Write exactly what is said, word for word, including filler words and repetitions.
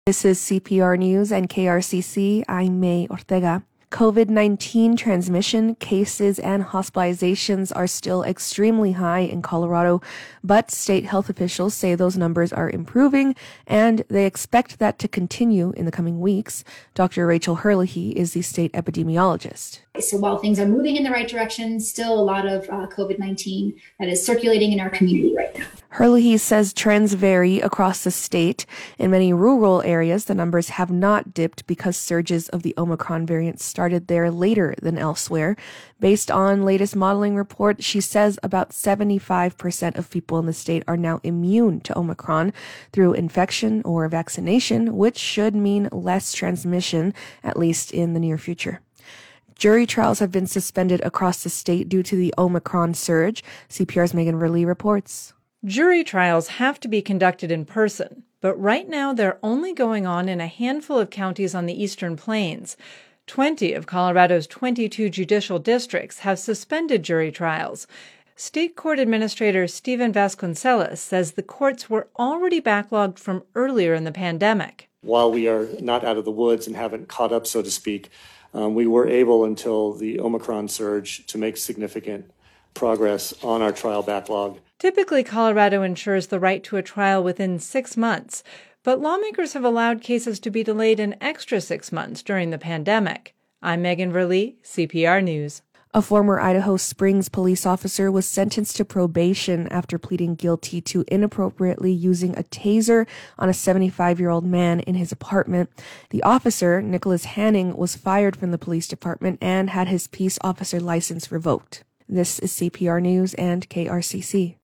This is C P R News and K R C C. I'm May Ortega. COVID nineteen transmission cases and hospitalizations are still extremely high in Colorado, but state health officials say those numbers are improving and they expect that to continue in the coming weeks. Doctor Rachel Herlihy is the state epidemiologist. So while things are moving in the right direction, still a lot of uh, COVID nineteen that is circulating in our community right now. Herlihy says trends vary across the state. In many rural areas, the numbers have not dipped because surges of the Omicron variant started there later than elsewhere. Based on latest modeling report, she says about seventy-five percent of people in the state are now immune to Omicron through infection or vaccination, which should mean less transmission, at least in the near future. Jury trials have been suspended across the state due to the Omicron surge. C P R's Megan Verlee reports. Jury trials have to be conducted in person, but right now they're only going on in a handful of counties on the Eastern Plains. Twenty of Colorado's twenty-two judicial districts have suspended jury trials. State Court Administrator Stephen Vasconcelos says the courts were already backlogged from earlier in the pandemic. While we are not out of the woods and haven't caught up, so to speak, um, we were able until the Omicron surge to make significant progress on our trial backlog. Typically, Colorado ensures the right to a trial within six months, but lawmakers have allowed cases to be delayed an extra six months during the pandemic. I'm Megan Verlee, C P R News. A former Idaho Springs police officer was sentenced to probation after pleading guilty to inappropriately using a taser on a seventy-five-year-old man in his apartment. The officer, Nicholas Hanning, was fired from the police department and had his peace officer license revoked. This is C P R News and K R C C.